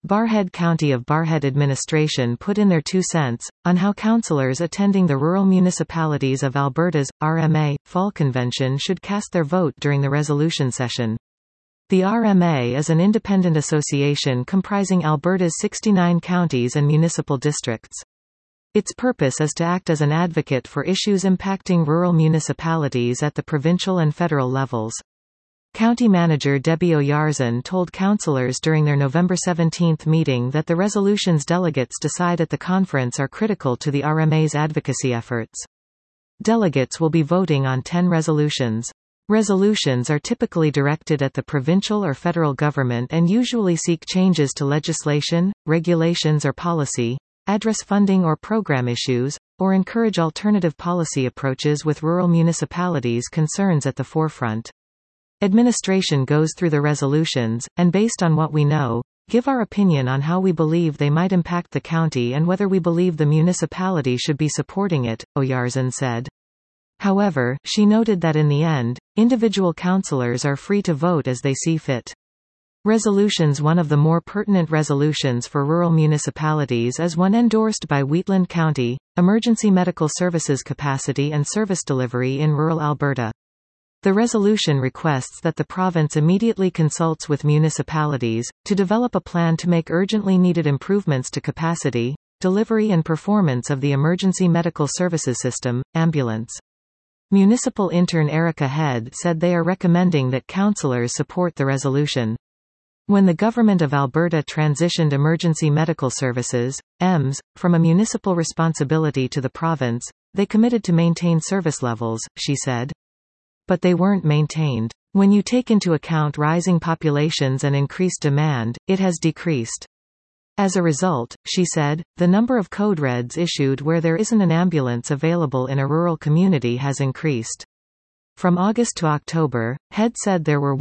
Barrhead County of Barrhead administration put in their 2 cents, on how councillors attending the Rural Municipalities of Alberta's, RMA, Fall Convention should cast their vote during the resolution session. The RMA is an independent association comprising Alberta's 69 counties and municipal districts. Its purpose is to act as an advocate for issues impacting rural municipalities at the provincial and federal levels. County Manager Debbie Oyarzun told councillors during their November 17 meeting that the resolutions delegates decide at the conference are critical to the RMA's advocacy efforts. Delegates will be voting on 10 resolutions. Resolutions are typically directed at the provincial or federal government and usually seek changes to legislation, regulations or policy, address funding or program issues, or encourage alternative policy approaches with rural municipalities' concerns at the forefront. Administration goes through the resolutions, and based on what we know, give our opinion on how we believe they might impact the county and whether we believe the municipality should be supporting it, Oyarzun said. However, she noted that in the end, individual councillors are free to vote as they see fit. Resolutions. One of the more pertinent resolutions for rural municipalities is one endorsed by Wheatland County, Emergency Medical Services Capacity and Service Delivery in Rural Alberta. The resolution requests that the province immediately consults with municipalities, to develop a plan to make urgently needed improvements to capacity, delivery and performance of the emergency medical services system, ambulance. Municipal intern Erica Head said they are recommending that councillors support the resolution. When the Government of Alberta transitioned emergency medical services, EMS, from a municipal responsibility to the province, they committed to maintain service levels, she said. But they weren't maintained. When you take into account rising populations and increased demand, it has decreased. As a result, she said, the number of code reds issued where there isn't an ambulance available in a rural community has increased. From August to October, Head said there were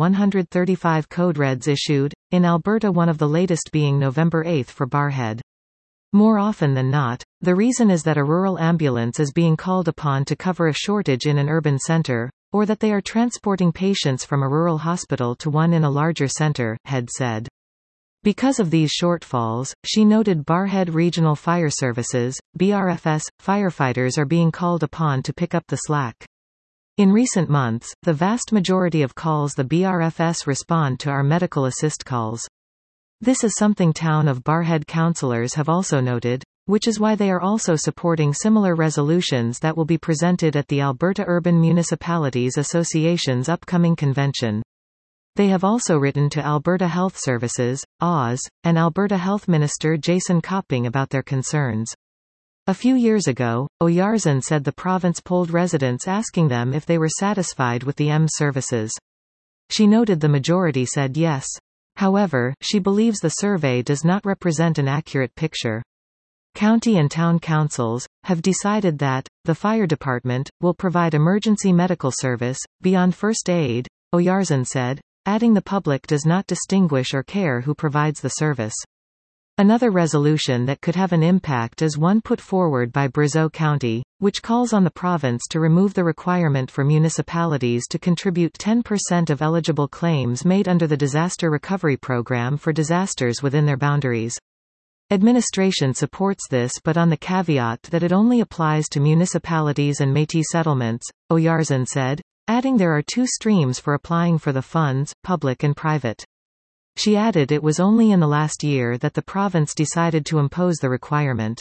135 code reds issued, in Alberta, one of the latest being November 8 for Barrhead. More often than not, the reason is that a rural ambulance is being called upon to cover a shortage in an urban centre, or that they are transporting patients from a rural hospital to one in a larger centre, Head said. Because of these shortfalls, she noted Barrhead Regional Fire Services, BRFS, firefighters are being called upon to pick up the slack. In recent months, the vast majority of calls the BRFS respond to are medical assist calls. This is something Town of Barrhead councillors have also noted, which is why they are also supporting similar resolutions that will be presented at the Alberta Urban Municipalities Association's upcoming convention. They have also written to Alberta Health Services, AWS, and Alberta Health Minister Jason Copping about their concerns. A few years ago, Oyarzun said the province polled residents asking them if they were satisfied with the EMS services. She noted the majority said yes. However, she believes the survey does not represent an accurate picture. County and town councils have decided that the fire department will provide emergency medical service beyond first aid, Oyarzun said, adding the public does not distinguish or care who provides the service. Another resolution that could have an impact is one put forward by Brazeau County, which calls on the province to remove the requirement for municipalities to contribute 10% of eligible claims made under the Disaster Recovery Program for disasters within their boundaries. Administration supports this but on the caveat that it only applies to municipalities and Métis settlements, Oyarzun said, adding there are 2 streams for applying for the funds, public and private. She added it was only in the last year that the province decided to impose the requirement.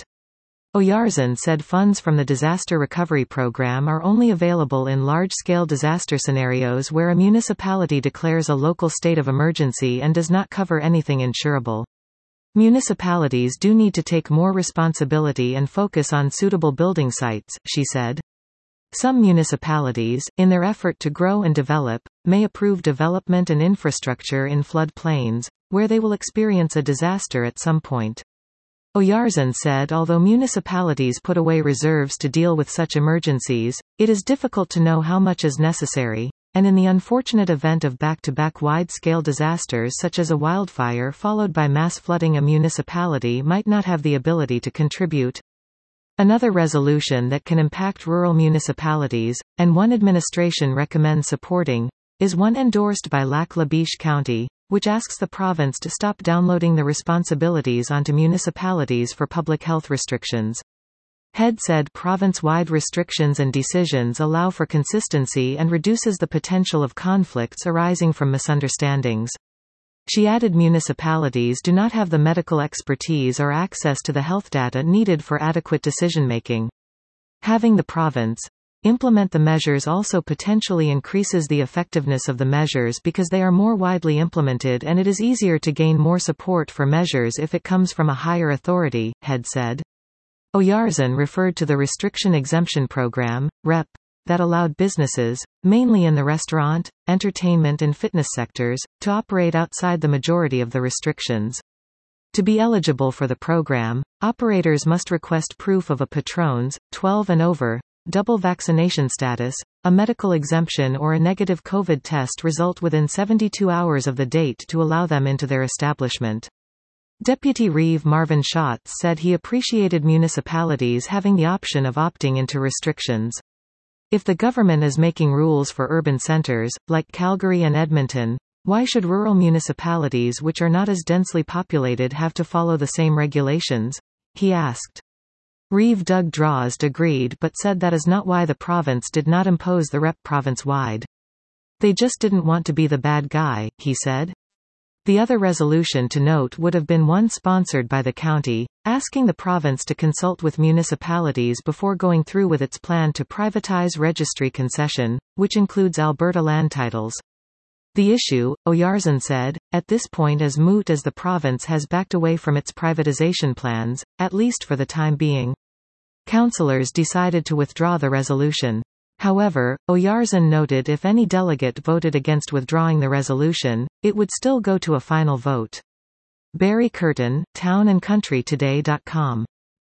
Oyarzun said funds from the Disaster Recovery Program are only available in large-scale disaster scenarios where a municipality declares a local state of emergency and does not cover anything insurable. Municipalities do need to take more responsibility and focus on suitable building sites, she said. Some municipalities, in their effort to grow and develop, may approve development and infrastructure in flood plains, where they will experience a disaster at some point. Oyarzun said although municipalities put away reserves to deal with such emergencies, it is difficult to know how much is necessary, and in the unfortunate event of back-to-back wide-scale disasters such as a wildfire followed by mass flooding, a municipality might not have the ability to contribute. Another resolution that can impact rural municipalities, and one administration recommends supporting, is one endorsed by Lac La Biche County, which asks the province to stop downloading the responsibilities onto municipalities for public health restrictions. Head said province-wide restrictions and decisions allow for consistency and reduces the potential of conflicts arising from misunderstandings. She added municipalities do not have the medical expertise or access to the health data needed for adequate decision-making. Having the province implement the measures also potentially increases the effectiveness of the measures because they are more widely implemented, and it is easier to gain more support for measures if it comes from a higher authority, Head said. Oyarzun referred to the Restriction Exemption Program, REP, that allowed businesses, mainly in the restaurant, entertainment and fitness sectors, to operate outside the majority of the restrictions. To be eligible for the program, operators must request proof of a patron's, 12 and over, double vaccination status, a medical exemption or a negative COVID test result within 72 hours of the date to allow them into their establishment. Deputy Reeve Marvin Schatz said he appreciated municipalities having the option of opting into restrictions. If the government is making rules for urban centers, like Calgary and Edmonton, why should rural municipalities which are not as densely populated have to follow the same regulations? He asked. Reeve Doug Drost agreed but said that is not why the province did not impose the REP province-wide. They just didn't want to be the bad guy, he said. The other resolution to note would have been one sponsored by the county, asking the province to consult with municipalities before going through with its plan to privatize registry concession, which includes Alberta land titles. The issue, Oyarzun said, at this point is moot as the province has backed away from its privatization plans, at least for the time being. Councillors decided to withdraw the resolution. However, Oyarzun noted if any delegate voted against withdrawing the resolution, it would still go to a final vote. Barry Curtin, townandcountrytoday.com